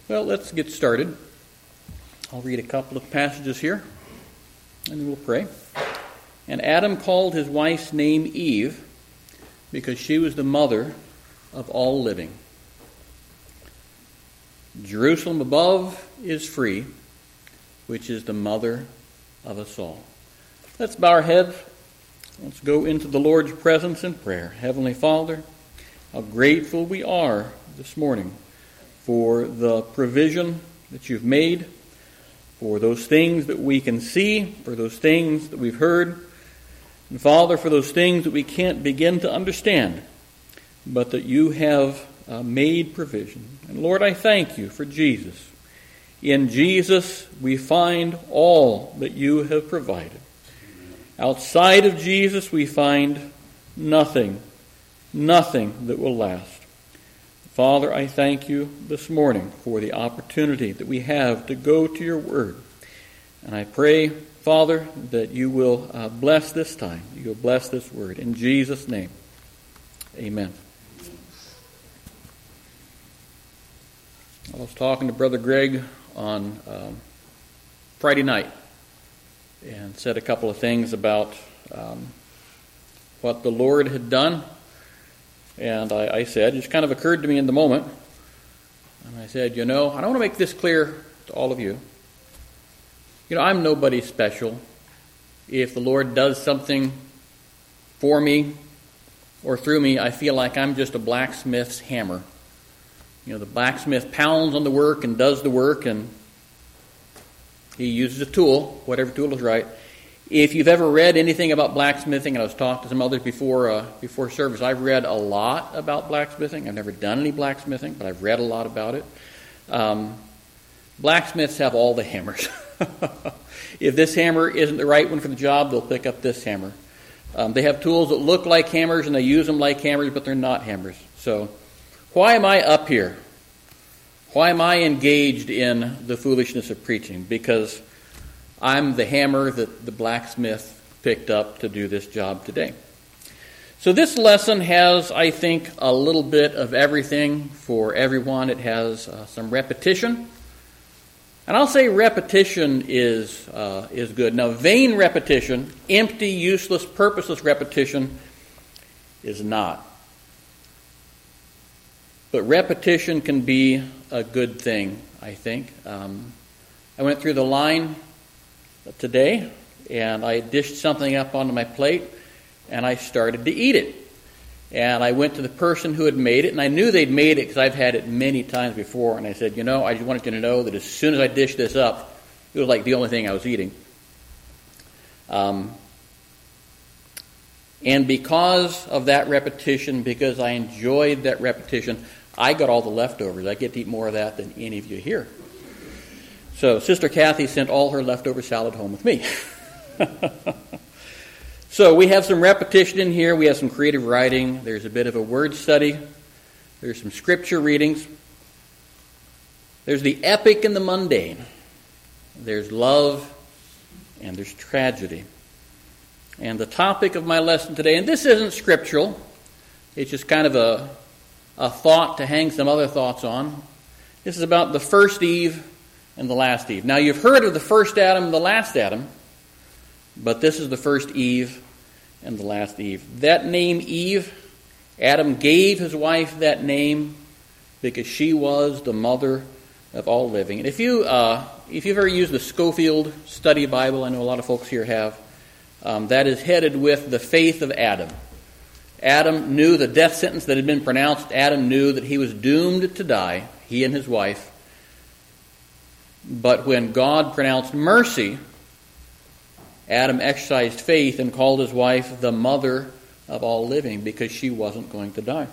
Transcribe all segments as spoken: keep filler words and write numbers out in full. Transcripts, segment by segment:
Well, let's get started. I'll read a couple of passages here, and then we'll pray. And Adam called his wife's name Eve, because she was the mother of all living. Jerusalem above is free, which is the mother of us all. Let's bow our heads. Let's go into the Lord's presence in prayer. Heavenly Father, how grateful we are this morning for the provision that you've made, for those things that we can see, for those things that we've heard, and Father, for those things that we can't begin to understand, but that you have uh, made provision. And Lord, I thank you for Jesus. In Jesus, we find all that you have provided. Outside of Jesus, we find nothing, nothing that will last. Father, I thank you this morning for the opportunity that we have to go to your word. And I pray, Father, that you will uh, bless this time. You will bless this word. In Jesus' name, amen. I was talking to Brother Greg on um, Friday night and said a couple of things about um, what the Lord had done. And I, I said, it just kind of occurred to me in the moment, and I said, you know, I don't want to make this clear to all of you. You know, I'm nobody special. If the Lord does something for me or through me, I feel like I'm just a blacksmith's hammer. You know, the blacksmith pounds on the work and does the work, and he uses a tool, whatever tool is right. If you've ever read anything about blacksmithing, and I was talking to some others before uh, before service, I've read a lot about blacksmithing. I've never done any blacksmithing, but I've read a lot about it. Um, blacksmiths have all the hammers. If this hammer isn't the right one for the job, they'll pick up this hammer. Um, they have tools that look like hammers, and they use them like hammers, but they're not hammers. So why am I up here? Why am I engaged in the foolishness of preaching? Because I'm the hammer that the blacksmith picked up to do this job today. So this lesson has, I think, a little bit of everything for everyone. It has uh, some repetition. And I'll say repetition is uh, is good. Now, vain repetition, empty, useless, purposeless repetition is not. But repetition can be a good thing, I think. Um, I went through the line today, and I dished something up onto my plate, and I started to eat it. And I went to the person who had made it, and I knew they'd made it because I've had it many times before, and I said, you know, I just wanted you to know that as soon as I dished this up, it was like the only thing I was eating. Um, and because of that repetition, because I enjoyed that repetition, I got all the leftovers. I get to eat more of that than any of you here. So Sister Kathy sent all her leftover salad home with me. So we have some repetition in here. We have some creative writing. There's a bit of a word study. There's some scripture readings. There's the epic and the mundane. There's love and there's tragedy. And the topic of my lesson today, and this isn't scriptural. It's just kind of a, a thought to hang some other thoughts on. This is about the first Eve and the last Eve. Now, you've heard of the first Adam and the last Adam, but this is the first Eve and the last Eve. That name, Eve, Adam gave his wife that name because she was the mother of all living. And if, you, uh, if you've ever used the Scofield Study Bible, I know a lot of folks here have, um, that is headed with the faith of Adam. Adam knew the death sentence that had been pronounced. Adam knew that he was doomed to die, he and his wife. But when God pronounced mercy, Adam exercised faith and called his wife the mother of all living because she wasn't going to die.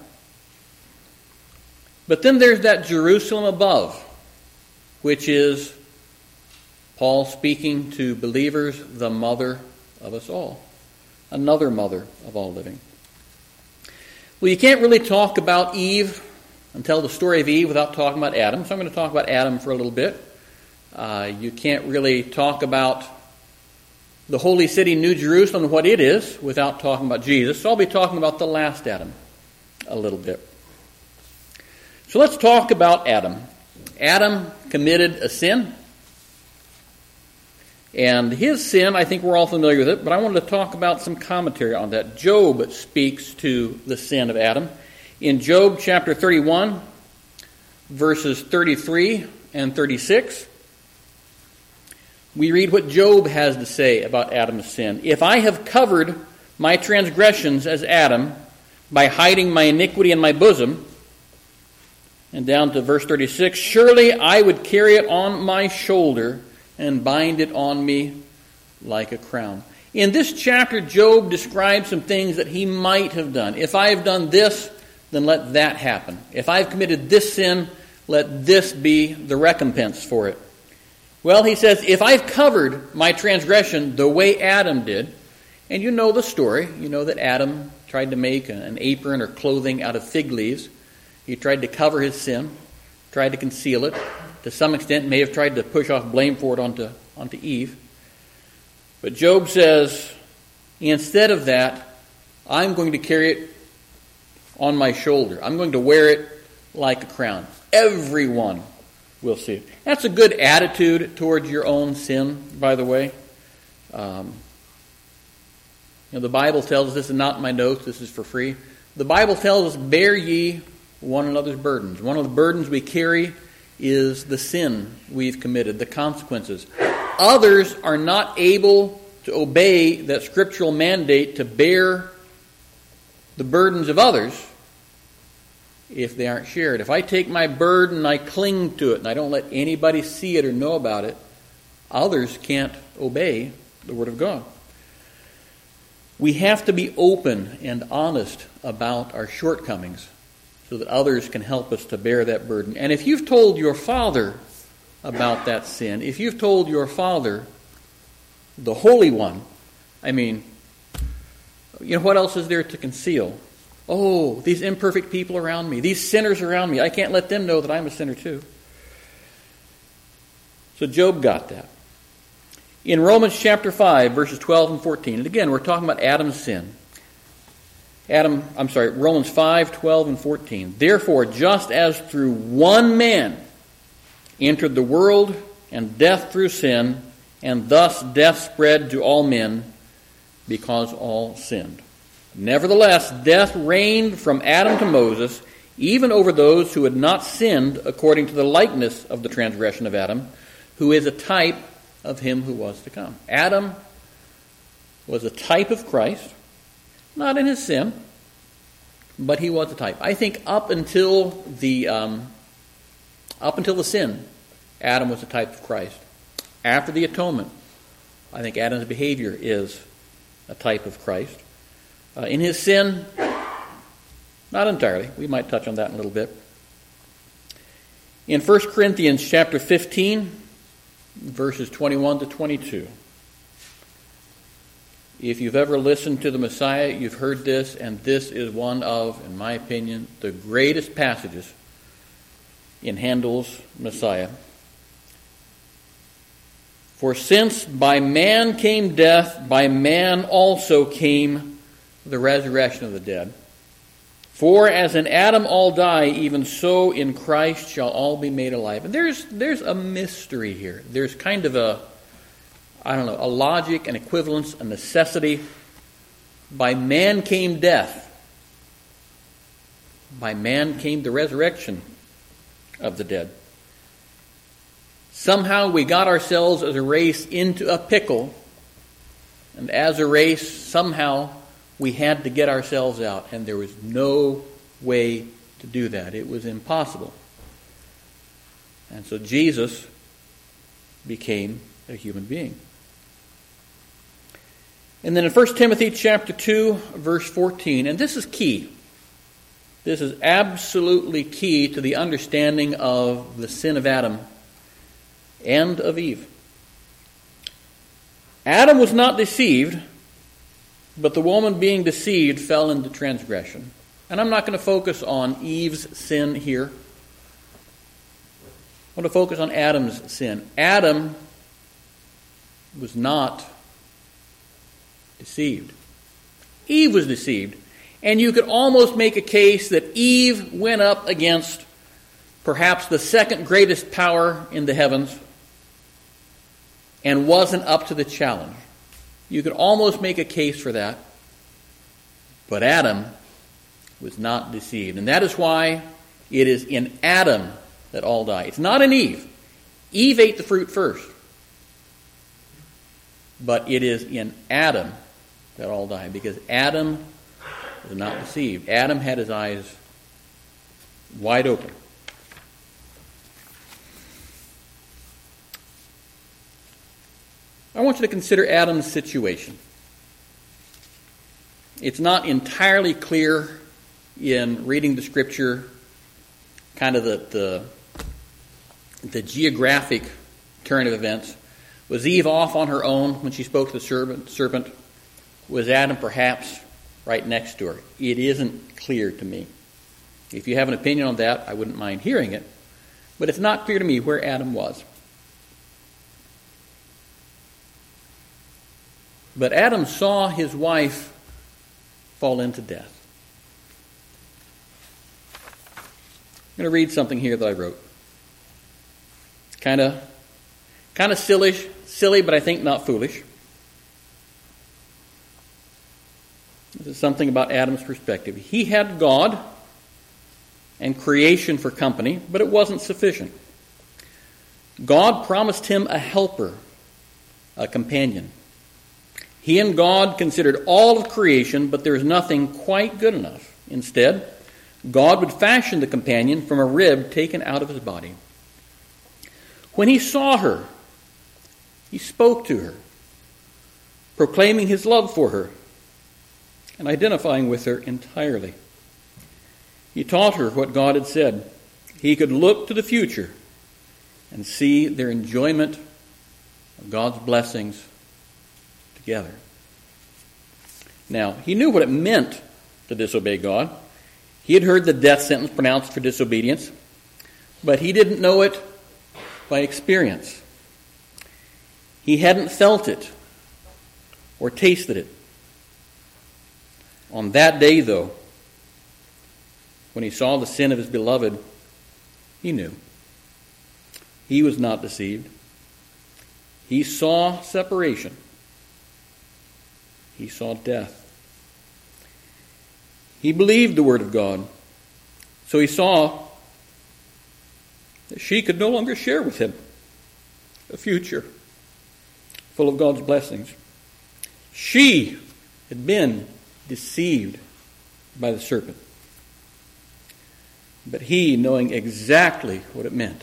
But then there's that Jerusalem above, which is Paul speaking to believers, the mother of us all, another mother of all living. Well, you can't really talk about Eve and tell the story of Eve without talking about Adam, so I'm going to talk about Adam for a little bit. Uh, you can't really talk about the holy city, New Jerusalem, and what it is without talking about Jesus. So I'll be talking about the last Adam a little bit. So let's talk about Adam. Adam committed a sin. And his sin, I think we're all familiar with it, but I wanted to talk about some commentary on that. Job speaks to the sin of Adam. In Job chapter thirty-one, verses thirty-three and thirty-six, we read what Job has to say about Adam's sin. If I have covered my transgressions as Adam by hiding my iniquity in my bosom, and down to verse thirty-six, surely I would carry it on my shoulder and bind it on me like a crown. In this chapter, Job describes some things that he might have done. If I have done this, then let that happen. If I have committed this sin, let this be the recompense for it. Well, he says, if I've covered my transgression the way Adam did, and you know the story, you know that Adam tried to make an apron or clothing out of fig leaves. He tried to cover his sin, tried to conceal it. To some extent, may have tried to push off blame for it onto, onto Eve. But Job says, instead of that, I'm going to carry it on my shoulder. I'm going to wear it like a crown. Everyone will see it. That's a good attitude towards your own sin, by the way. Um, you know, the Bible tells us, this is not in my notes, this is for free. The Bible tells us, bear ye one another's burdens. One of the burdens we carry is the sin we've committed, the consequences. Others are not able to obey that scriptural mandate to bear the burdens of others if they aren't shared. If I take my burden and I cling to it and I don't let anybody see it or know about it, others can't obey the Word of God. We have to be open and honest about our shortcomings so that others can help us to bear that burden. And if you've told your father about that sin, if you've told your father, the Holy One, I mean, you know, what else is there to conceal? Oh, these imperfect people around me, these sinners around me, I can't let them know that I'm a sinner too. So Job got that. In Romans chapter five, verses twelve and fourteen, and again, we're talking about Adam's sin. Adam, I'm sorry, Romans five, twelve and fourteen. Therefore, just as through one man entered the world, and death through sin, and thus death spread to all men, because all sinned. Nevertheless, death reigned from Adam to Moses, even over those who had not sinned according to the likeness of the transgression of Adam, who is a type of him who was to come. Adam was a type of Christ, not in his sin, but he was a type. I think up until the um, up until the sin, Adam was a type of Christ. After the atonement, I think Adam's behavior is a type of Christ. Uh, in his sin, not entirely. We might touch on that in a little bit. In First Corinthians chapter fifteen, verses twenty-one to twenty-two. If you've ever listened to the Messiah, you've heard this, and this is one of, in my opinion, the greatest passages in Handel's Messiah. For since by man came death, by man also came the resurrection of the dead. For as in Adam all die, even so in Christ shall all be made alive. And there's there's a mystery here. There's kind of a, I don't know, a logic, an equivalence, a necessity. By man came death. By man came the resurrection of the dead. Somehow we got ourselves as a race into a pickle, and as a race, somehow we had to get ourselves out, and there was no way to do that. It was impossible. And so Jesus became a human being. And then in First Timothy chapter two, verse fourteen, and this is key. This is absolutely key to the understanding of the sin of Adam and of Eve. Adam was not deceived, but the woman being deceived fell into transgression. And I'm not going to focus on Eve's sin here. I want to focus on Adam's sin. Adam was not deceived. Eve was deceived. And you could almost make a case that Eve went up against perhaps the second greatest power in the heavens, and wasn't up to the challenge. You could almost make a case for that. But Adam was not deceived. And that is why it is in Adam that all die. It's not in Eve. Eve ate the fruit first. But it is in Adam that all die, because Adam was not deceived. Adam had his eyes wide open. I want you to consider Adam's situation. It's not entirely clear in reading the Scripture, kind of the, the, the geographic turn of events. Was Eve off on her own when she spoke to the serpent? serpent? Was Adam perhaps right next to her? It isn't clear to me. If you have an opinion on that, I wouldn't mind hearing it. But it's not clear to me where Adam was. But Adam saw his wife fall into death. I'm going to read something here that I wrote. It's kind of kind of silly, silly, but I think not foolish. This is something about Adam's perspective. He had God and creation for company, but it wasn't sufficient. God promised him a helper, a companion. He and God considered all of creation, but there is nothing quite good enough. Instead, God would fashion the companion from a rib taken out of his body. When he saw her, he spoke to her, proclaiming his love for her and identifying with her entirely. He taught her what God had said. He could look to the future and see their enjoyment of God's blessings together. Now, he knew what it meant to disobey God. He had heard the death sentence pronounced for disobedience, but he didn't know it by experience. He hadn't felt it or tasted it. On that day, though, when he saw the sin of his beloved, he knew. He was not deceived. He saw separation. He saw death. He believed the word of God, so he saw that she could no longer share with him a future full of God's blessings. She had been deceived by the serpent. But he, knowing exactly what it meant,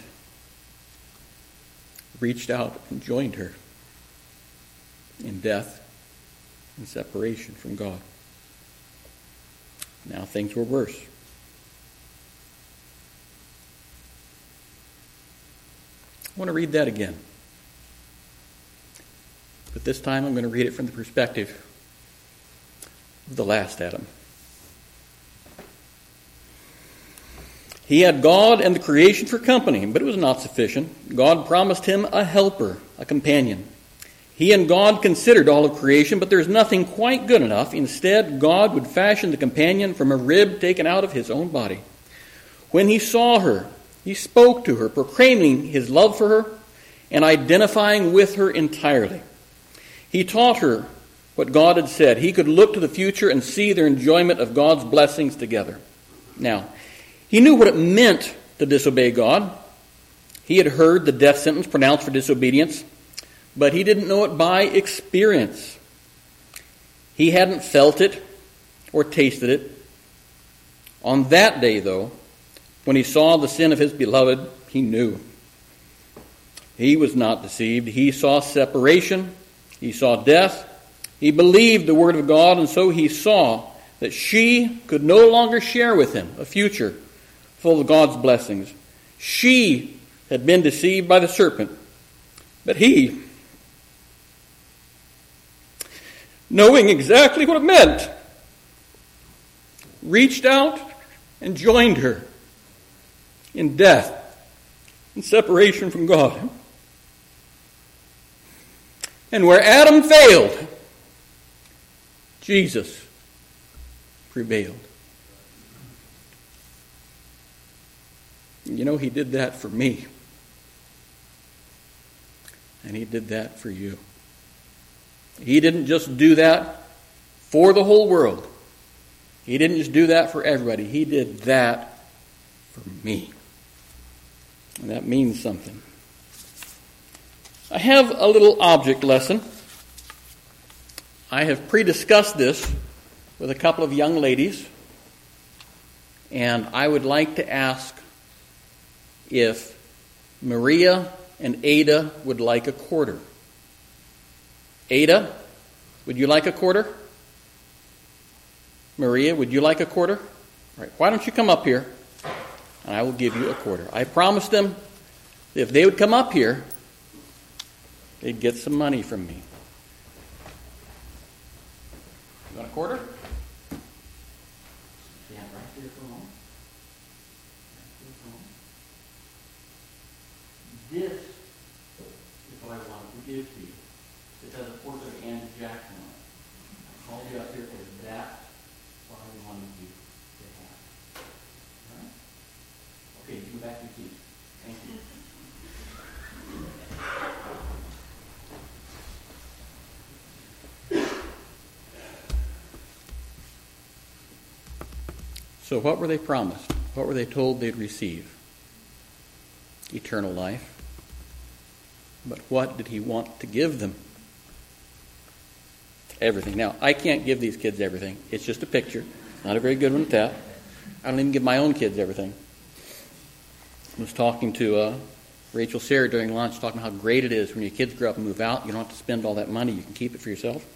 reached out and joined her in death and separation from God. Now things were worse. I want to read that again. But this time I'm going to read it from the perspective of the last Adam. He had God and the creation for company, but it was not sufficient. God promised him a helper, a companion. He and God considered all of creation, but there's nothing quite good enough. Instead, God would fashion the companion from a rib taken out of his own body. When he saw her, he spoke to her, proclaiming his love for her and identifying with her entirely. He taught her what God had said. He could look to the future and see their enjoyment of God's blessings together. Now, he knew what it meant to disobey God. He had heard the death sentence pronounced for disobedience, but he didn't know it by experience. He hadn't felt it or tasted it. On that day, though, when he saw the sin of his beloved, he knew. He was not deceived. He saw separation. He saw death. He believed the word of God, and so he saw that she could no longer share with him a future full of God's blessings. She had been deceived by the serpent, but he, knowing exactly what it meant, reached out and joined her in death and separation from God. And where Adam failed, Jesus prevailed. You know, he did that for me. And he did that for you. He didn't just do that for the whole world. He didn't just do that for everybody. He did that for me. And that means something. I have a little object lesson. I have pre-discussed this with a couple of young ladies, and I would like to ask if Maria and Ada would like a quarter. Ada, would you like a quarter? Maria, would you like a quarter? All right, why don't you come up here, and I will give you a quarter. I promised them that if they would come up here, they'd get some money from me. You want a quarter? Stand right there for a moment. This is what I wanted to give to you. It has a portrait of Andrew Jackson on it. I called you up here because that's what I wanted you to have. All right? Okay, you go back to your seat. Thank you. So what were they promised? What were they told they'd receive? Eternal life. But what did he want to give them? Everything. Now, I can't give these kids everything. It's just a picture. Not a very good one at that. I don't even give my own kids everything. I was talking to uh, Rachel Sarah during lunch, talking about how great it is when your kids grow up and move out. You don't have to spend all that money. You can keep it for yourself.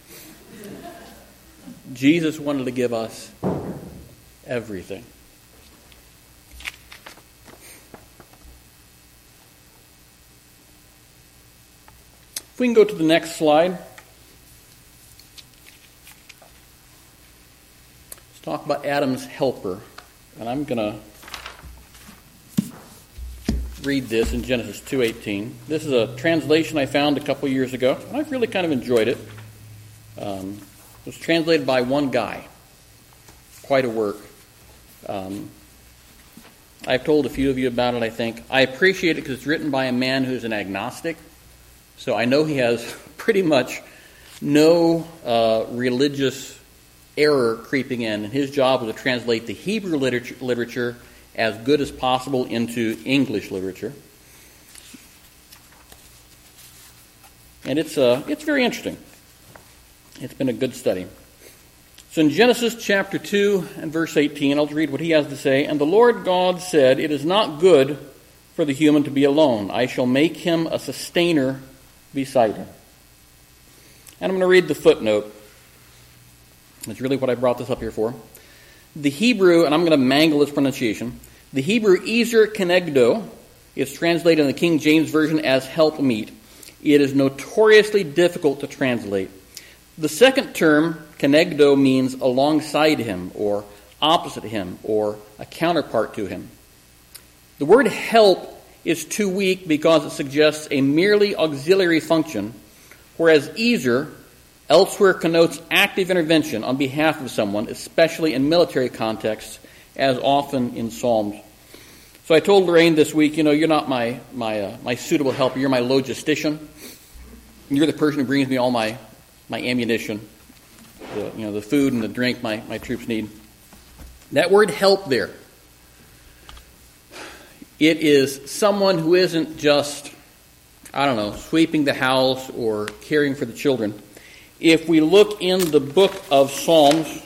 Jesus wanted to give us everything. If we can go to the next slide. Let's talk about Adam's helper. And I'm going to read this in Genesis two eighteen. This is a translation I found a couple years ago, and I've really kind of enjoyed it. Um, it was translated by one guy. Quite a work. Um, I've told a few of you about it, I think. I appreciate it because it's written by a man who's an agnostic. So I know he has pretty much no uh, religious error creeping in. And his job was to translate the Hebrew literature, literature as good as possible into English literature. And it's uh, it's very interesting. It's been a good study. So in Genesis chapter two and verse eighteen, I'll read what he has to say. And the Lord God said, "It is not good for the human to be alone. I shall make him a sustainer beside him." And I'm going to read the footnote. That's really what I brought this up here for. The Hebrew, and I'm going to mangle its pronunciation, the Hebrew ezer kenegdo is translated in the King James Version as help meet. It is notoriously difficult to translate. The second term, kenegdo, means alongside him, or opposite him, or a counterpart to him. The word help is too weak because it suggests a merely auxiliary function, whereas ezer elsewhere connotes active intervention on behalf of someone, especially in military contexts, as often in Psalms. So I told Lorraine this week, you know, you're not my my uh, my suitable helper. You're my logistician. You're the person who brings me all my my ammunition, the you know the food and the drink my, my troops need. That word help there, it is someone who isn't just, I don't know, sweeping the house or caring for the children. If we look in the book of Psalms,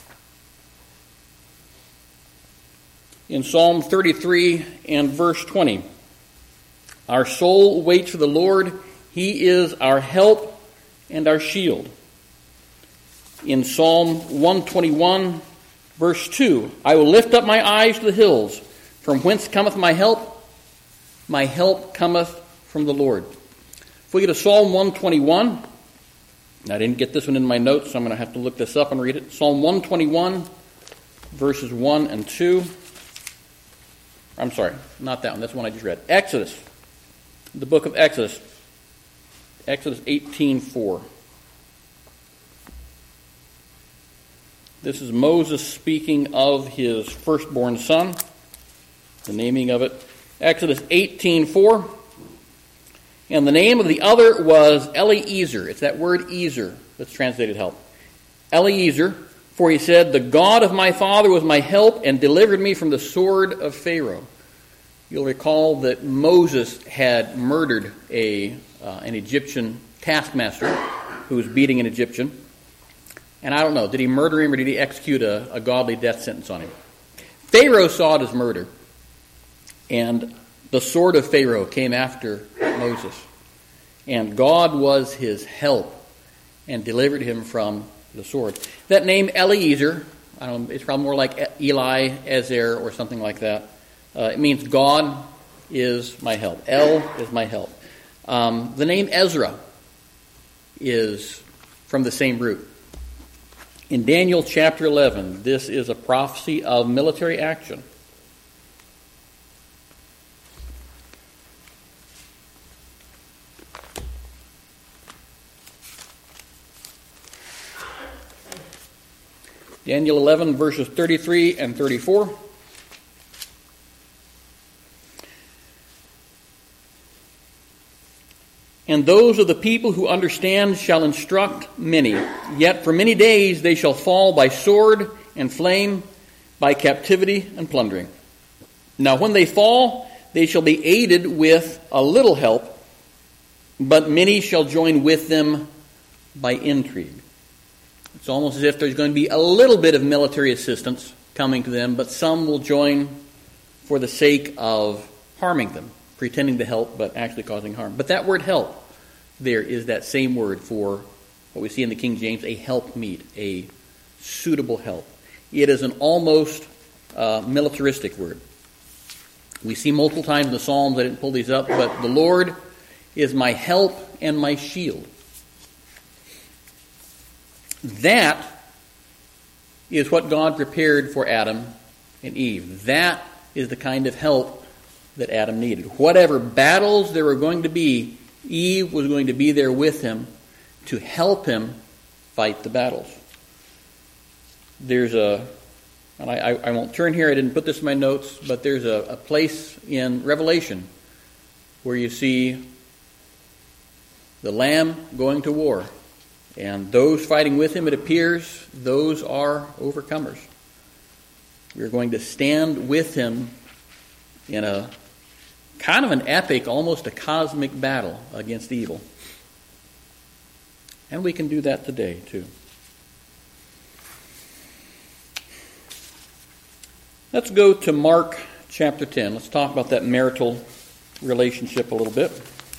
in Psalm thirty-three and verse twenty, our soul waits for the Lord. He is our help and our shield. In Psalm one twenty-one, verse two, I will lift up my eyes to the hills. From whence cometh my help? My help cometh from the Lord. If we get to Psalm one twenty-one, I didn't get this one in my notes, so I'm going to have to look this up and read it. Psalm one twenty-one, verses one and two. I'm sorry, not that one. That's the one I just read. Exodus, the book of Exodus. Exodus eighteen four. This is Moses speaking of his firstborn son, the naming of it. Exodus eighteen four. And the name of the other was Eliezer. It's that word Ezer that's translated help. Eliezer, for he said, the God of my father was my help and delivered me from the sword of Pharaoh. You'll recall that Moses had murdered a uh, an Egyptian taskmaster who was beating an Egyptian. And I don't know, did he murder him or did he execute a, a godly death sentence on him? Pharaoh saw it as murder. And the sword of Pharaoh came after Moses. And God was his help and delivered him from the sword. That name Eliezer, I don't know, it's probably more like Eli, Ezer, or something like that. Uh, it means God is my help. El is my help. Um, the name Ezra is from the same root. In Daniel chapter eleven, this is a prophecy of military action. Daniel eleven, verses thirty-three and thirty-four. And those of the people who understand shall instruct many. Yet for many days they shall fall by sword and flame, by captivity and plundering. Now when they fall, they shall be aided with a little help, but many shall join with them by intrigue. It's almost as if there's going to be a little bit of military assistance coming to them, but some will join for the sake of harming them, pretending to help, but actually causing harm. But that word help there is that same word for what we see in the King James, a helpmeet, a suitable help. It is an almost uh, militaristic word. We see multiple times in the Psalms, I didn't pull these up, but the Lord is my help and my shield. That is what God prepared for Adam and Eve. That is the kind of help that Adam needed. Whatever battles there were going to be, Eve was going to be there with him to help him fight the battles. There's a, and I, I won't turn here, I didn't put this in my notes, but there's a, a place in Revelation where you see the Lamb going to war. And those fighting with him, it appears, those are overcomers. We're going to stand with him in a kind of an epic, almost a cosmic battle against evil. And we can do that today, too. Let's go to Mark chapter ten. Let's talk about that marital relationship a little bit.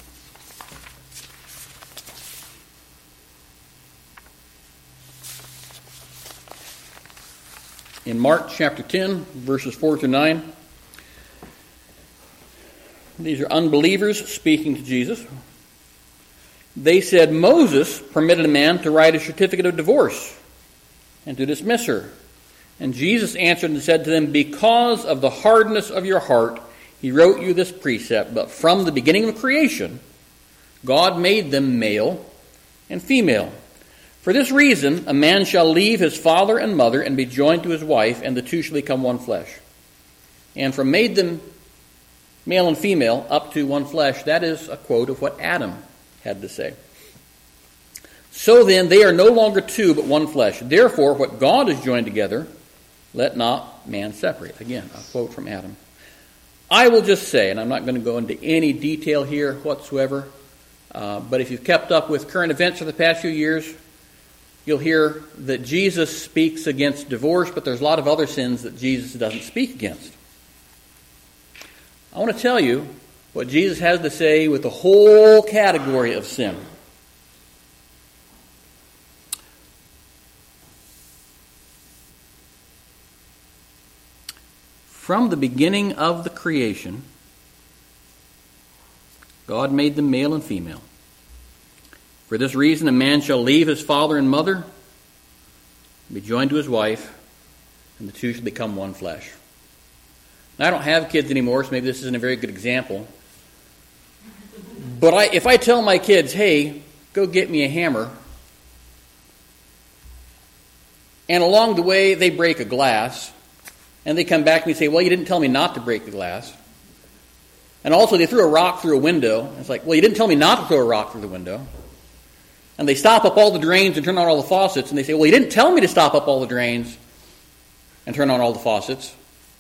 In Mark chapter ten, verses four through nine, these are unbelievers speaking to Jesus. They said, Moses permitted a man to write a certificate of divorce and to dismiss her. And Jesus answered and said to them, because of the hardness of your heart, he wrote you this precept. But from the beginning of creation, God made them male and female. For this reason, a man shall leave his father and mother and be joined to his wife, and the two shall become one flesh. And from made them male and female up to one flesh, that is a quote of what Adam had to say. So then, they are no longer two, but one flesh. Therefore, what God has joined together, let not man separate. Again, a quote from Adam. I will just say, and I'm not going to go into any detail here whatsoever, uh, but if you've kept up with current events for the past few years, you'll hear that Jesus speaks against divorce, but there's a lot of other sins that Jesus doesn't speak against. I want to tell you what Jesus has to say with the whole category of sin. From the beginning of the creation, God made them male and female. For this reason, a man shall leave his father and mother, be joined to his wife, and the two shall become one flesh. Now, I don't have kids anymore, so maybe this isn't a very good example. But I, if I tell my kids, hey, go get me a hammer, and along the way they break a glass, and they come back to me and say, well, you didn't tell me not to break the glass, And also, they threw a rock through a window. It's like, well, you didn't tell me not to throw a rock through the window. And they stop up all the drains and turn on all the faucets. And they say, well, you didn't tell me to stop up all the drains and turn on all the faucets.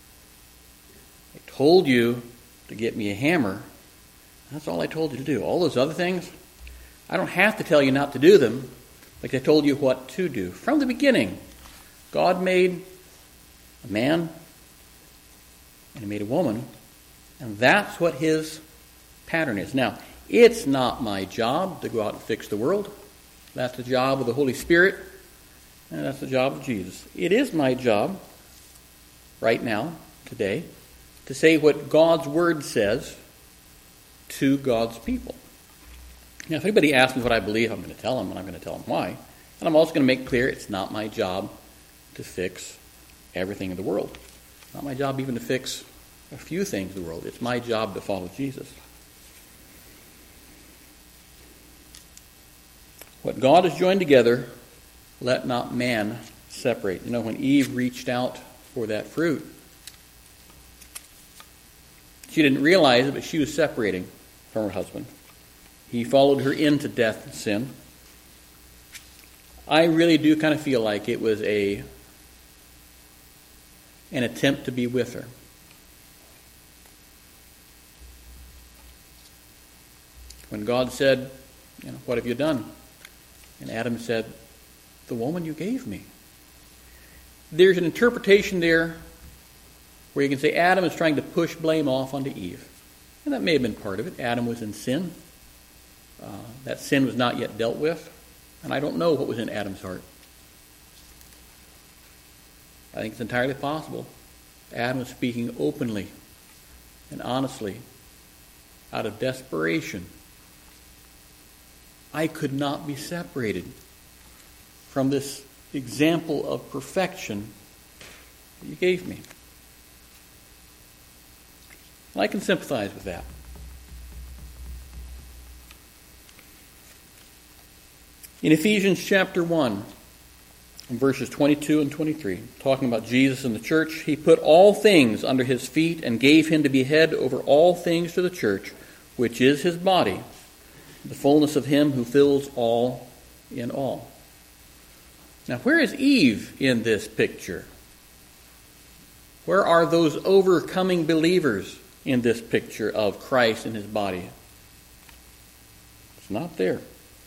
I told you to get me a hammer. That's all I told you to do. All those other things, I don't have to tell you not to do them, like I told you what to do. From the beginning, God made a man and he made a woman, and that's what his pattern is. Now, it's not my job to go out and fix the world. That's the job of the Holy Spirit, and that's the job of Jesus. It is my job, right now, today, to say what God's Word says to God's people. Now, if anybody asks me what I believe, I'm going to tell them, and I'm going to tell them why. And I'm also going to make clear it's not my job to fix everything in the world. It's not my job even to fix a few things in the world. It's my job to follow Jesus. What God has joined together, let not man separate. You know, when Eve reached out for that fruit, she didn't realize it, but she was separating from her husband. He followed her into death and sin. I really do kind of feel like it was a an attempt to be with her. When God said, you know, what have you done? And Adam said, the woman you gave me. There's an interpretation there where you can say Adam is trying to push blame off onto Eve. And that may have been part of it. Adam was in sin. Uh, that sin was not yet dealt with. And I don't know what was in Adam's heart. I think it's entirely possible Adam was speaking openly and honestly out of desperation. I could not be separated from this example of perfection that you gave me. And I can sympathize with that. In Ephesians chapter one, in verses twenty-two and twenty-three, talking about Jesus and the church, he put all things under his feet and gave him to be head over all things to the church, which is his body, the fullness of him who fills all in all. Now, where is Eve in this picture? Where are those overcoming believers in this picture of Christ and his body? It's not there.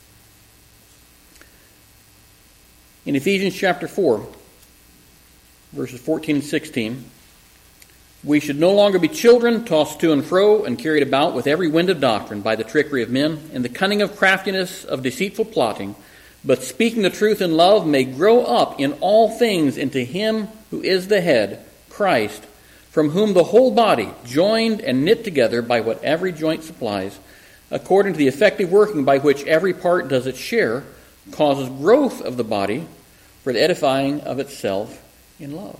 In Ephesians chapter four, verses fourteen and sixteen, we should no longer be children, tossed to and fro and carried about with every wind of doctrine by the trickery of men and the cunning of craftiness of deceitful plotting, but speaking the truth in love may grow up in all things into him who is the head, Christ, from whom the whole body, joined and knit together by what every joint supplies, according to the effective working by which every part does its share, causes growth of the body for the edifying of itself in love.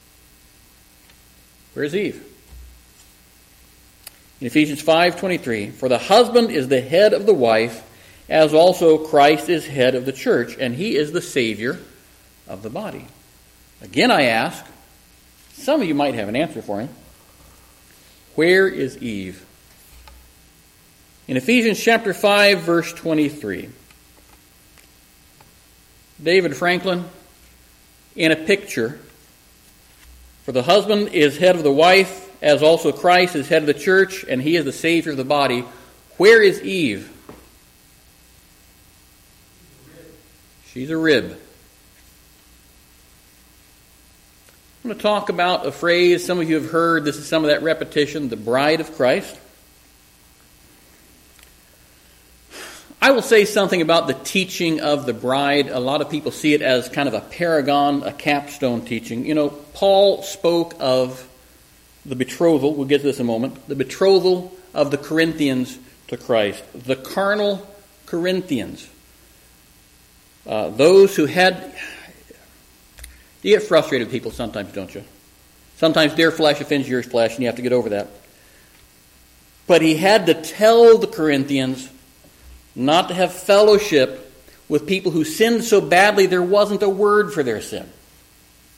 Where's Eve? In Ephesians five twenty-three, for the husband is the head of the wife, as also Christ is head of the church, and he is the Savior of the body. Again I ask, some of you might have an answer for me. Where is Eve? In Ephesians chapter five, verse twenty-three, David Franklin, in a picture, for the husband is head of the wife, as also Christ is head of the church, and he is the Savior of the body. Where is Eve? She's a rib. I'm going to talk about a phrase some of you have heard. This is some of that repetition, the bride of Christ. I will say something about the teaching of the bride. A lot of people see it as kind of a paragon, a capstone teaching. You know, Paul spoke of the betrothal, we'll get to this in a moment, the betrothal of the Corinthians to Christ. The carnal Corinthians. Uh, those who had... You get frustrated with people sometimes, don't you? Sometimes their flesh offends your flesh, and you have to get over that. But he had to tell the Corinthians not to have fellowship with people who sinned so badly there wasn't a word for their sin.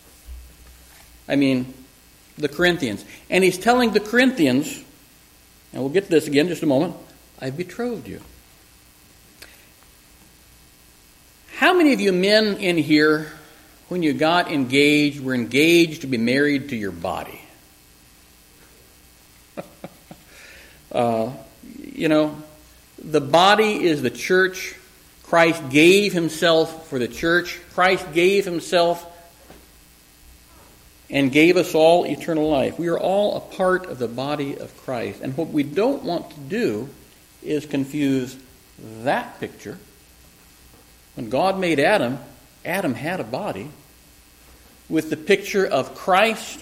I mean, the Corinthians. And he's telling the Corinthians, and we'll get to this again in just a moment, I've betrothed you. How many of you men in here, when you got engaged, were engaged to be married to your body? uh, you know, the body is the church. Christ gave himself for the church. Christ gave himself and gave us all eternal life. We are all a part of the body of Christ. And what we don't want to do is confuse that picture. When God made Adam, Adam had a body, with the picture of Christ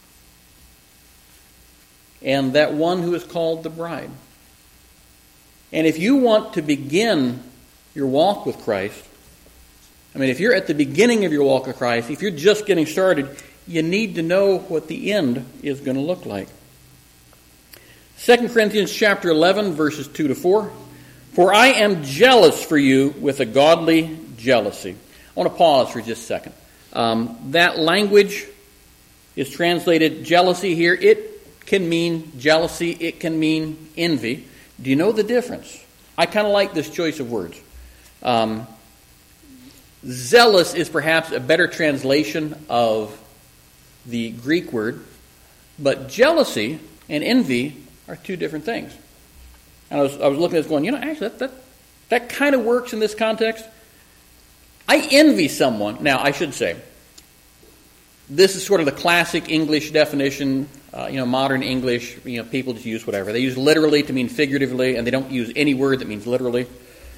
and that one who is called the bride. And if you want to begin your walk with Christ, I mean, if you're at the beginning of your walk with Christ, if you're just getting started, you need to know what the end is going to look like. Second Corinthians chapter eleven, verses two to four. For I am jealous for you with a godly jealousy. I want to pause for just a second. Um, that language is translated jealousy here. It can mean jealousy. It can mean envy. Do you know the difference? I kind of like this choice of words. Um, zealous is perhaps a better translation of the Greek word, but jealousy and envy are two different things. And I was, I was looking at this going, you know, actually that, that, that kind of works in this context. I envy someone. Now, I should say, this is sort of the classic English definition, uh, you know, modern English, you know, people just use whatever. They use literally to mean figuratively, and they don't use any word that means literally.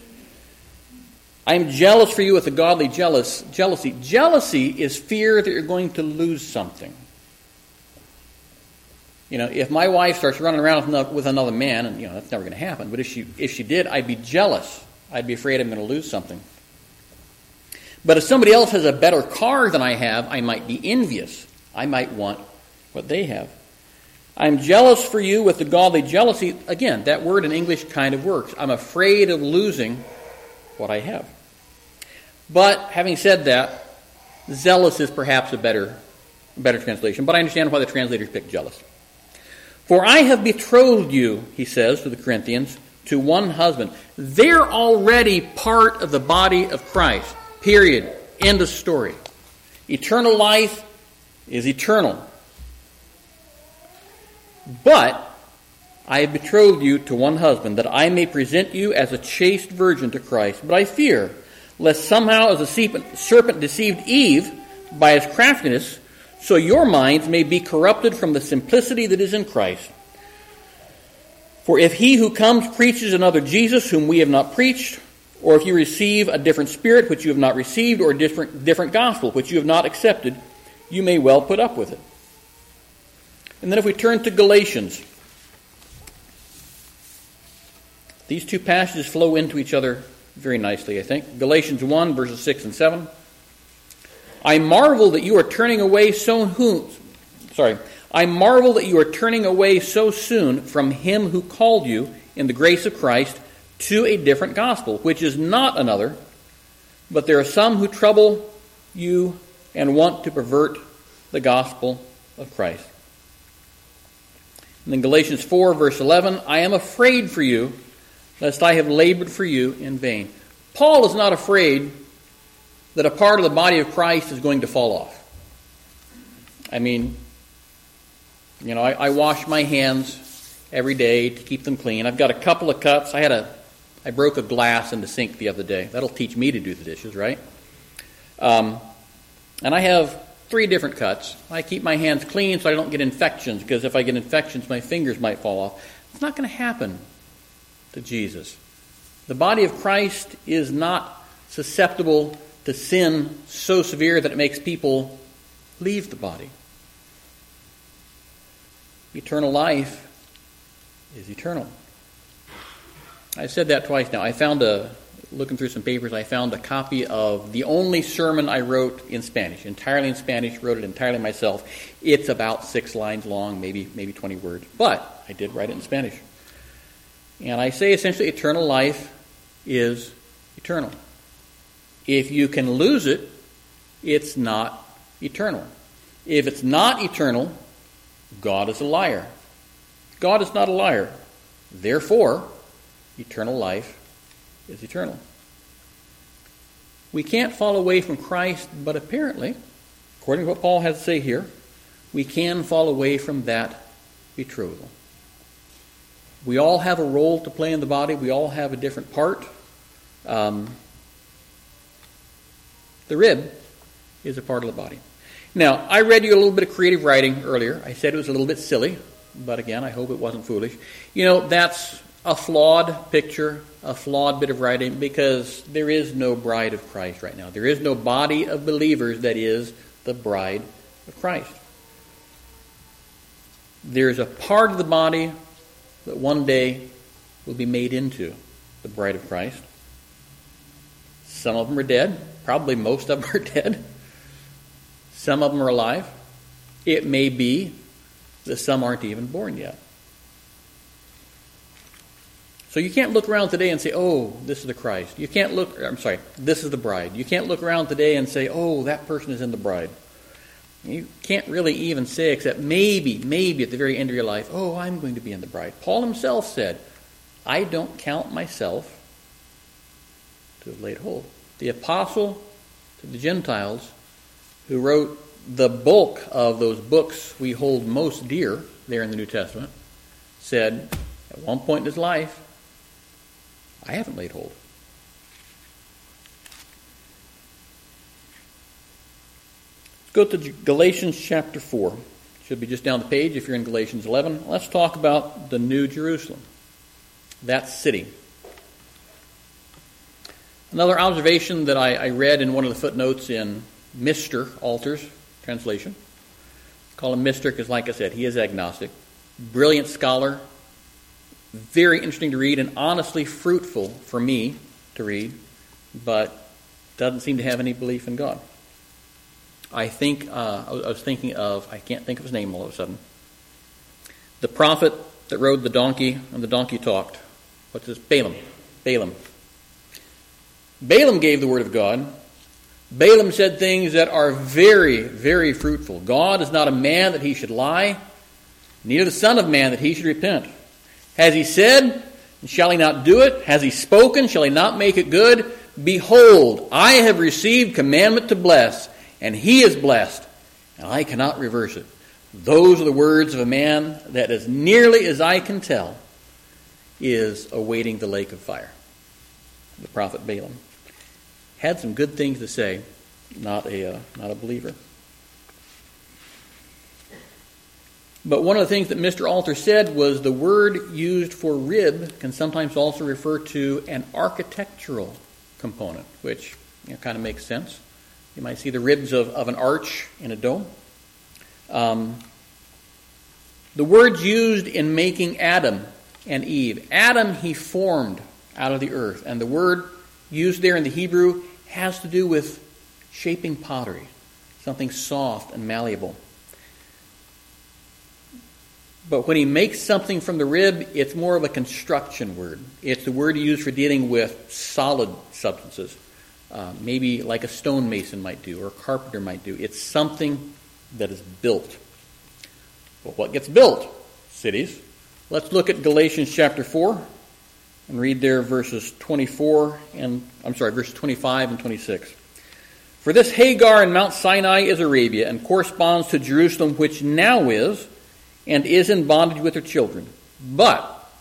I am jealous for you with a godly jealous jealousy. Jealousy is fear that you're going to lose something. You know, if my wife starts running around with another man, and you know that's never going to happen, but if she if she did, I'd be jealous. I'd be afraid I'm going to lose something. But if somebody else has a better car than I have, I might be envious. I might want what they have. I'm jealous for you with the godly jealousy. Again, that word in English kind of works. I'm afraid of losing what I have. But having said that, zealous is perhaps a better, better translation. But I understand why the translators picked jealous. For I have betrothed you, he says to the Corinthians, to one husband. They're already part of the body of Christ. Period. End of story. Eternal life is eternal. But I have betrothed you to one husband, that I may present you as a chaste virgin to Christ. But I fear, lest somehow as the serpent deceived Eve by his craftiness, so your minds may be corrupted from the simplicity that is in Christ. For if he who comes preaches another Jesus whom we have not preached, or if you receive a different spirit which you have not received, or a different, different gospel which you have not accepted, you may well put up with it. And then if we turn to Galatians, these two passages flow into each other very nicely, I think. Galatians one, verses six and seven. I marvel that you are turning away so who, sorry, I marvel that you are turning away so soon from him who called you in the grace of Christ to a different gospel, which is not another, but there are some who trouble you and want to pervert the gospel of Christ. And then Galatians four, verse eleven, I am afraid for you, lest I have labored for you in vain. Paul is not afraid that a part of the body of Christ is going to fall off. I mean, you know, I, I wash my hands every day to keep them clean. I've got a couple of cuts. I had a, I broke a glass in the sink the other day. That'll teach me to do the dishes, right? Um, and I have three different cuts. I keep my hands clean so I don't get infections, because if I get infections, my fingers might fall off. It's not going to happen to Jesus. The body of Christ is not susceptible to sin so severe that it makes people leave the body. Eternal life is eternal. I've said that twice now. I found a, looking through some papers, I found a copy of the only sermon I wrote in Spanish, entirely in Spanish, wrote it entirely myself. It's about six lines long, maybe maybe twenty words, but I did write it in Spanish. And I say essentially eternal life is eternal. If you can lose it, it's not eternal. If it's not eternal, God is a liar. God is not a liar. Therefore, eternal life is eternal. We can't fall away from Christ, but apparently, according to what Paul has to say here, we can fall away from that betrothal. We all have a role to play in the body. We all have a different part. Um, the rib is a part of the body. Now, I read you a little bit of creative writing earlier. I said it was a little bit silly, but again, I hope it wasn't foolish. You know, that's a flawed picture, a flawed bit of writing, because there is no bride of Christ right now. There is no body of believers that is the bride of Christ. There's a part of the body that one day will be made into the bride of Christ. Some of them are dead. Probably most of them are dead. Some of them are alive. It may be that some aren't even born yet. So you can't look around today and say, oh, this is the Christ. You can't look, I'm sorry, this is the bride. You can't look around today and say, oh, that person is in the bride. You can't really even say, except maybe, maybe at the very end of your life, oh, I'm going to be in the bride. Paul himself said, I don't count myself to have laid hold. The apostle to the Gentiles, who wrote the bulk of those books we hold most dear there in the New Testament, said at one point in his life, I haven't laid hold. Let's go to Galatians chapter four. Should be just down the page if you're in Galatians eleven. Let's talk about the New Jerusalem, that city. Another observation that I, I read in one of the footnotes in Mister Alter's translation. Call him Mister because, like I said, he is agnostic. Brilliant scholar. Very interesting to read and honestly fruitful for me to read, but doesn't seem to have any belief in God. I think, uh, I was thinking of, I can't think of his name all of a sudden, the prophet that rode the donkey and the donkey talked. What's this? Balaam. Balaam. Balaam gave the word of God. Balaam said things that are very, very fruitful. God is not a man that he should lie, neither the son of man that he should repent. Has he said, and shall he not do it? Has he spoken, shall he not make it good? Behold, I have received commandment to bless, and he is blessed, and I cannot reverse it. Those are the words of a man that, as nearly as I can tell, is awaiting the lake of fire. The prophet Balaam had some good things to say, not a uh, not a believer. But one of the things that Mister Alter said was the word used for rib can sometimes also refer to an architectural component, which you know, kind of makes sense. You might see the ribs of, of an arch in a dome. Um, the words used in making Adam and Eve. Adam he formed out of the earth. And the word used there in the Hebrew has to do with shaping pottery, something soft and malleable. But when he makes something from the rib, it's more of a construction word. It's the word used for dealing with solid substances, uh, maybe like a stonemason might do or a carpenter might do. It's something that is built. But what gets built? Cities. Let's look at Galatians chapter four and read there verses twenty-four and, I'm sorry, verses twenty-five and twenty-six. For this Hagar in Mount Sinai is Arabia and corresponds to Jerusalem, which now is and is in bondage with her children. But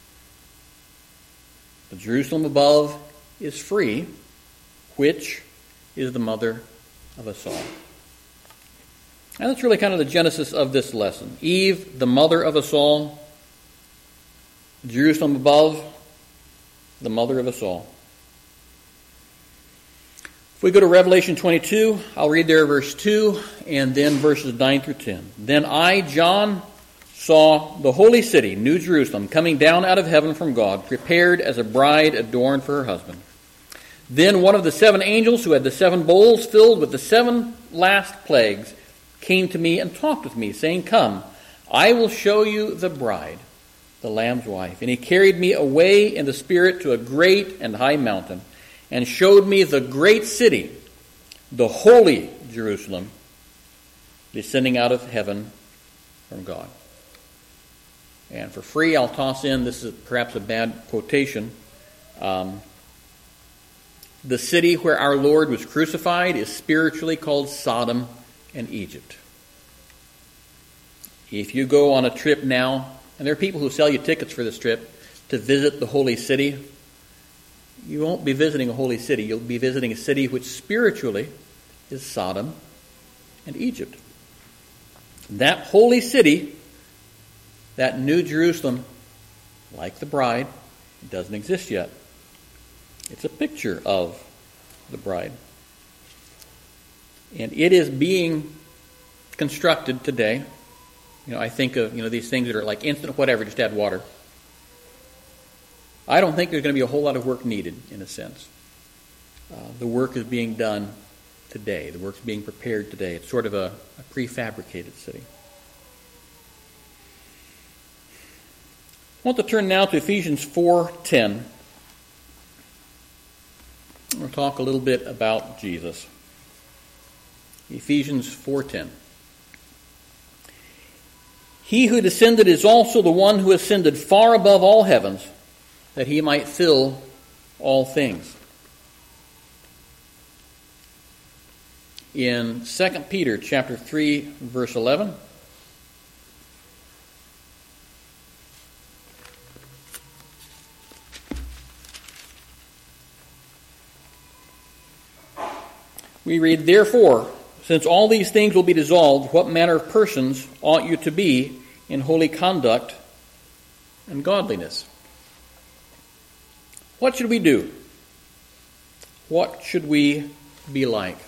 the Jerusalem above is free, which is the mother of us all. And that's really kind of the genesis of this lesson. Eve, the mother of us all. Jerusalem above, the mother of us all. If we go to Revelation twenty-two, I'll read there verse two and then verses nine through ten. Then I, John, saw the holy city, New Jerusalem, coming down out of heaven from God, prepared as a bride adorned for her husband. Then one of the seven angels who had the seven bowls filled with the seven last plagues came to me and talked with me, saying, Come, I will show you the bride, the Lamb's wife. And he carried me away in the Spirit to a great and high mountain, and showed me the great city, the holy Jerusalem, descending out of heaven from God. And for free, I'll toss in, this is perhaps a bad quotation, um, the city where our Lord was crucified is spiritually called Sodom and Egypt. If you go on a trip now, and there are people who sell you tickets for this trip to visit the holy city, you won't be visiting a holy city. You'll be visiting a city which spiritually is Sodom and Egypt. That holy city, that New Jerusalem, like the bride, doesn't exist yet. It's a picture of the bride. And it is being constructed today. You know, I think of, you know, these things that are like instant whatever, just add water. I don't think there's going to be a whole lot of work needed, in a sense. Uh, the work is being done today. The work's being prepared today. It's sort of a, a prefabricated city. I want to turn now to Ephesians four ten. We'll talk a little bit about Jesus. Ephesians four ten. He who descended is also the one who ascended far above all heavens, that he might fill all things. In Second Peter chapter three, verse eleven, we read, "Therefore, since all these things will be dissolved, what manner of persons ought you to be in holy conduct and godliness?" What should we do? What should we be like?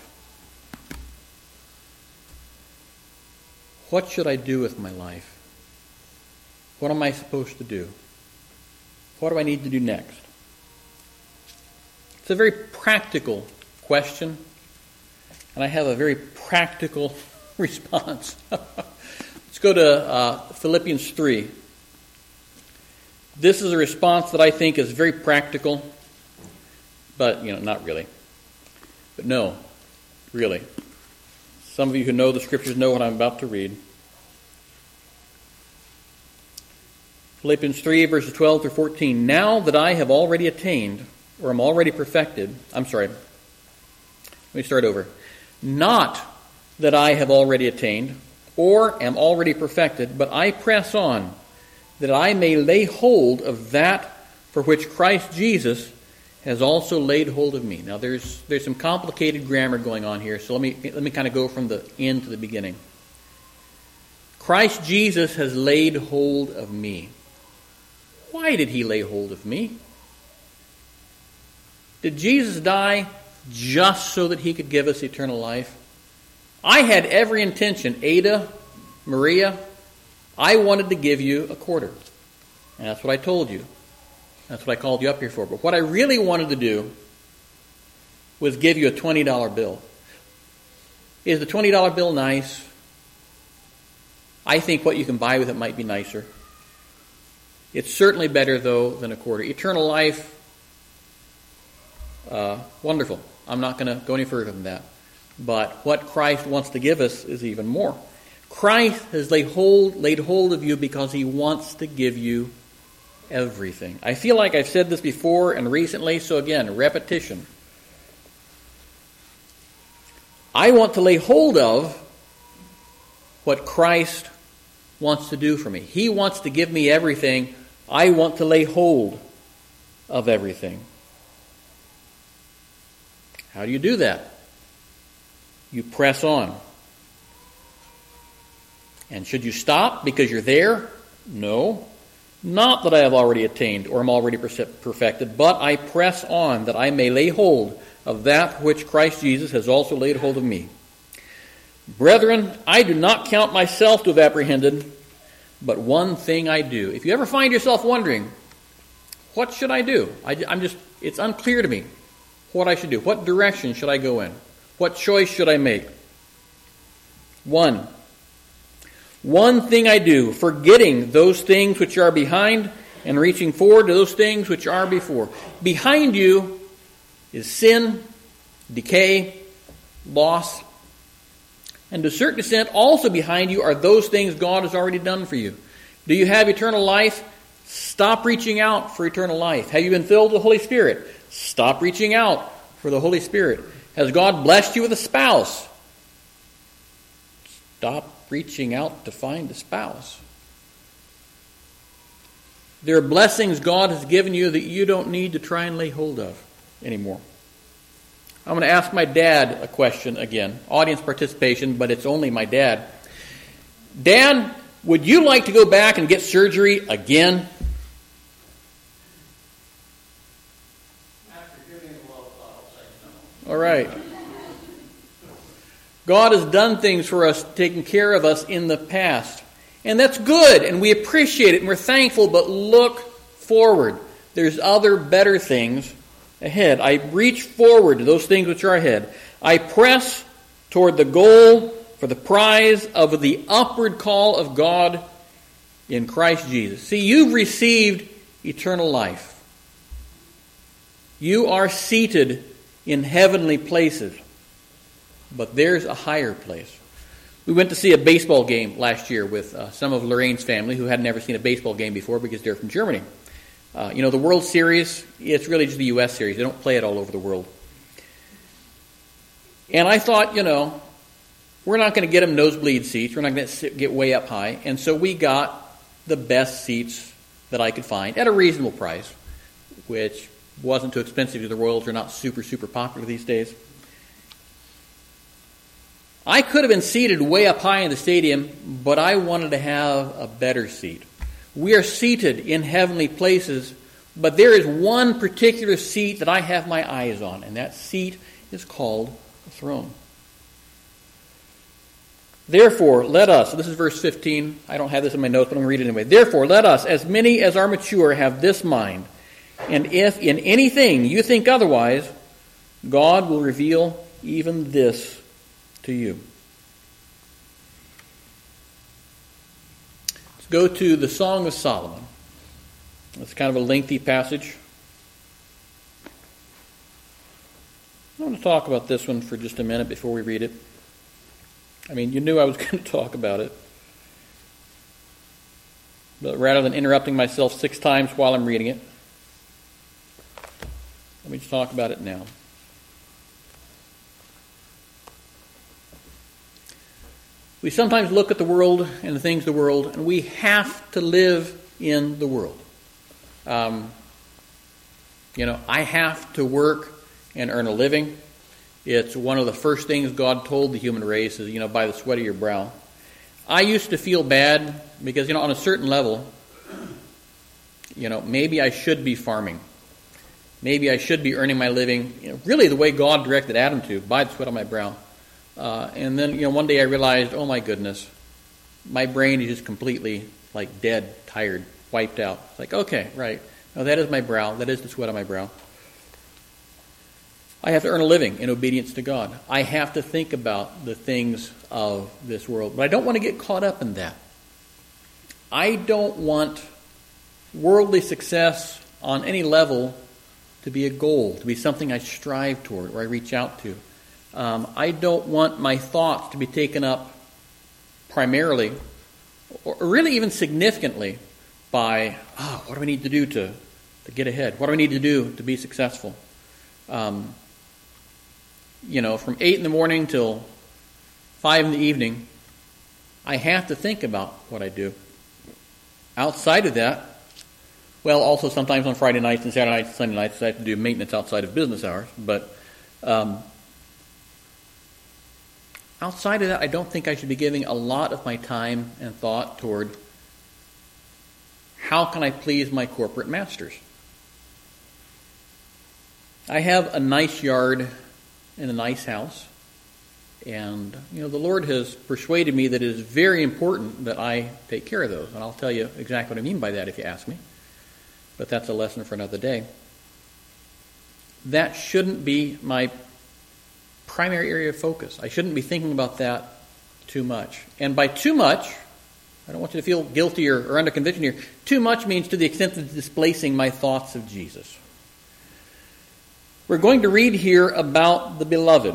What should I do with my life? What am I supposed to do? What do I need to do next? It's a very practical question, and I have a very practical response. Let's go to uh, Philippians three. This is a response that I think is very practical, but, you know, not really. But no, really. Some of you who know the Scriptures know what I'm about to read. Philippians three, verses twelve through fourteen. "Now that I have already attained, or am already perfected," I'm sorry, let me start over. "Not that I have already attained, or am already perfected, but I press on, that I may lay hold of that for which Christ Jesus has also laid hold of me." Now, there's there's some complicated grammar going on here, so let me let me kind of go from the end to the beginning. Christ Jesus has laid hold of me. Why did he lay hold of me? Did Jesus die just so that he could give us eternal life? I had every intention, Ada, Maria, I wanted to give you a quarter. And that's what I told you. That's what I called you up here for. But what I really wanted to do was give you a twenty dollar bill. Is the twenty dollar bill nice? I think what you can buy with it might be nicer. It's certainly better, though, than a quarter. Eternal life, uh, wonderful. I'm not going to go any further than that. But what Christ wants to give us is even more. Christ has laid hold, laid hold of you because he wants to give you everything. I feel like I've said this before and recently, so again, repetition. I want to lay hold of what Christ wants to do for me. He wants to give me everything. I want to lay hold of everything. How do you do that? You press on. And should you stop because you're there? No. Not that I have already attained or am already perfected, but I press on that I may lay hold of that which Christ Jesus has also laid hold of me. Brethren, I do not count myself to have apprehended, but one thing I do. If you ever find yourself wondering, what should I do? I, I'm just, it's unclear to me what I should do. What direction should I go in? What choice should I make? One. One thing I do, forgetting those things which are behind and reaching forward to those things which are before. Behind you is sin, decay, loss, and to a certain extent also behind you are those things God has already done for you. Do you have eternal life? Stop reaching out for eternal life. Have you been filled with the Holy Spirit? Stop reaching out for the Holy Spirit. Has God blessed you with a spouse? Stop reaching out to find a spouse. There are blessings God has given you that you don't need to try and lay hold of anymore. I'm going to ask my dad a question again. Audience participation, but it's only my dad. Dad, would you like to go back and get surgery again? After giving a lot of thought, I'll say no. All right. God has done things for us, taken care of us in the past. And that's good, and we appreciate it, and we're thankful, but look forward. There's other better things ahead. I reach forward to those things which are ahead. I press toward the goal for the prize of the upward call of God in Christ Jesus. See, you've received eternal life. You are seated in heavenly places, but there's a higher place. We went to see a baseball game last year with uh, some of Lorraine's family who had never seen a baseball game before because they're from Germany. Uh, you know, the World Series, it's really just the U S series. They don't play it all over the world. And I thought, you know, we're not going to get them nosebleed seats. We're not going to get way up high. And so we got the best seats that I could find at a reasonable price, which wasn't too expensive because the Royals are not super, super popular these days. I could have been seated way up high in the stadium, but I wanted to have a better seat. We are seated in heavenly places, but there is one particular seat that I have my eyes on, and that seat is called the throne. Therefore, let us, so this is verse fifteen. I don't have this in my notes, but I'm going to read it anyway. Therefore, let us, as many as are mature, have this mind. And if in anything you think otherwise, God will reveal even this to you. Let's go to the Song of Solomon. It's kind of a lengthy passage. I want to talk about this one for just a minute before we read it. I mean, you knew I was going to talk about it. But rather than interrupting myself six times while I'm reading it, let me just talk about it now. We sometimes look at the world and the things of the world, and we have to live in the world. Um, you know, I have to work and earn a living. It's one of the first things God told the human race is, you know, by the sweat of your brow. I used to feel bad because, you know, on a certain level, you know, maybe I should be farming. Maybe I should be earning my living, you know, really the way God directed Adam to, by the sweat of my brow. Uh, and then, you know, one day I realized, oh my goodness, my brain is just completely like dead, tired, wiped out. It's like, okay, right. No, that is my brow. That is the sweat on my brow. I have to earn a living in obedience to God. I have to think about the things of this world. But I don't want to get caught up in that. I don't want worldly success on any level to be a goal, to be something I strive toward or I reach out to. Um, I don't want my thoughts to be taken up primarily, or really even significantly, by, oh, what do I need to do to, to get ahead? What do I need to do to be successful? Um, you know, from eight in the morning till five in the evening, I have to think about what I do. Outside of that, well, also sometimes on Friday nights and Saturday nights and Sunday nights, I have to do maintenance outside of business hours. But um, outside of that, I don't think I should be giving a lot of my time and thought toward how can I please my corporate masters. I have a nice yard and a nice house. And, you know, the Lord has persuaded me that it is very important that I take care of those. And I'll tell you exactly what I mean by that if you ask me. But that's a lesson for another day. That shouldn't be my primary area of focus. I shouldn't be thinking about that too much. And by too much, I don't want you to feel guilty or, or under conviction here. Too much means to the extent that it's displacing my thoughts of Jesus. We're going to read here about the beloved.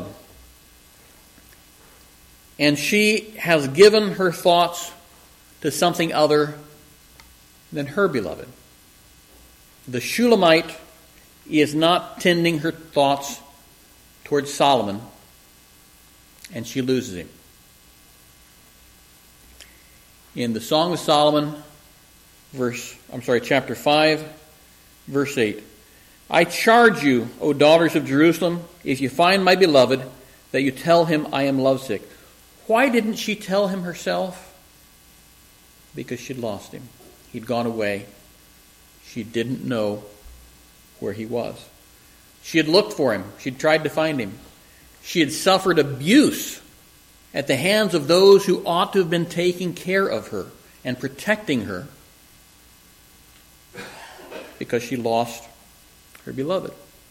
And she has given her thoughts to something other than her beloved. The Shulamite is not tending her thoughts towards Solomon, and she loses him. In the Song of Solomon, verse, I'm sorry, chapter five, verse eight. I charge you, O daughters of Jerusalem, if you find my beloved, that you tell him I am lovesick. Why didn't she tell him herself? Because she'd lost him. He'd gone away. She didn't know where he was. She had looked for him. She'd tried to find him. She had suffered abuse at the hands of those who ought to have been taking care of her and protecting her because she lost her beloved.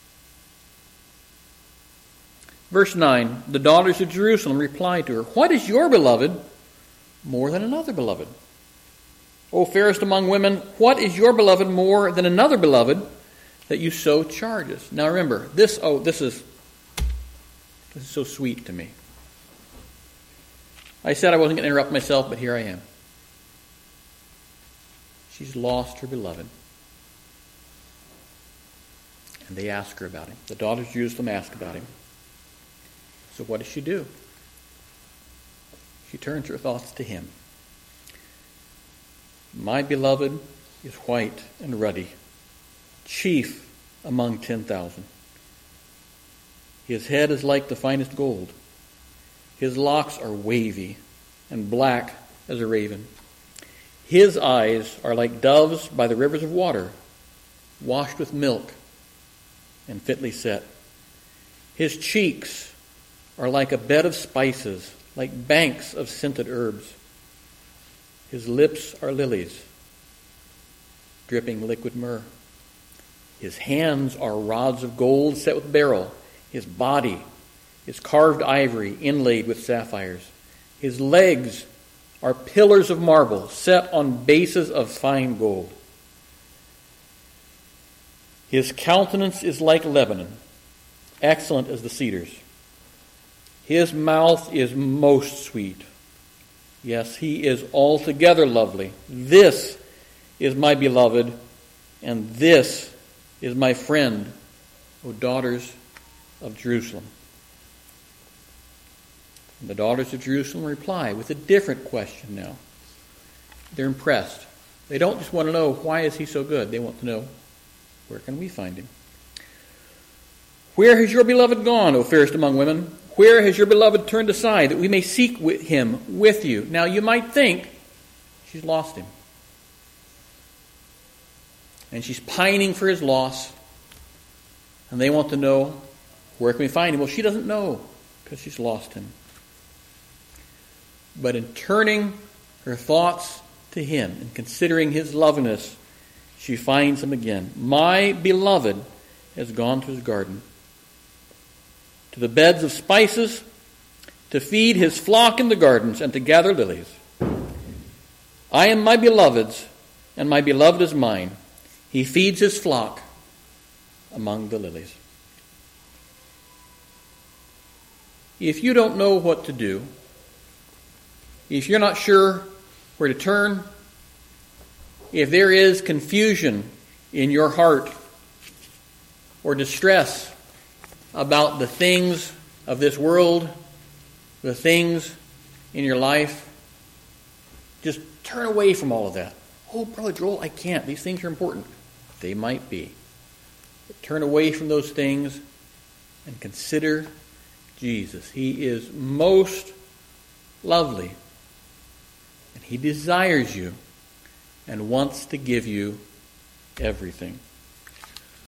Verse nine, the daughters of Jerusalem replied to her, what is your beloved more than another beloved? O fairest among women, what is your beloved more than another beloved that you so charge us? Now remember, this, oh, this is, this is so sweet to me. I said I wasn't going to interrupt myself, but here I am. She's lost her beloved. And they ask her about him. The daughters of Jerusalem ask about him. So what does she do? She turns her thoughts to him. My beloved is white and ruddy, chief among ten thousand. His head is like the finest gold. His locks are wavy and black as a raven. His eyes are like doves by the rivers of water, washed with milk and fitly set. His cheeks are like a bed of spices, like banks of scented herbs. His lips are lilies, dripping liquid myrrh. His hands are rods of gold set with beryl. His body is carved ivory inlaid with sapphires. His legs are pillars of marble set on bases of fine gold. His countenance is like Lebanon, excellent as the cedars. His mouth is most sweet. Yes, he is altogether lovely. This is my beloved, and this is my friend, O daughters of Jerusalem. And the daughters of Jerusalem reply with a different question now. They're impressed. They don't just want to know, why is he so good? They want to know, where can we find him? Where has your beloved gone, O fairest among women? Where has your beloved turned aside, that we may seek with him with you? Now you might think she's lost him. And she's pining for his loss. And they want to know, where can we find him? Well, she doesn't know, because she's lost him. But in turning her thoughts to him and considering his loveliness, she finds him again. My beloved has gone to his garden, to the beds of spices, to feed his flock in the gardens, and to gather lilies. I am my beloved's, and my beloved is mine. He feeds his flock among the lilies. If you don't know what to do, if you're not sure where to turn, if there is confusion in your heart or distress about the things of this world, the things in your life, just turn away from all of that. Oh, Brother Joel, I can't. These things are important. They might be. But turn away from those things and consider Jesus. He is most lovely. And he desires you and wants to give you everything.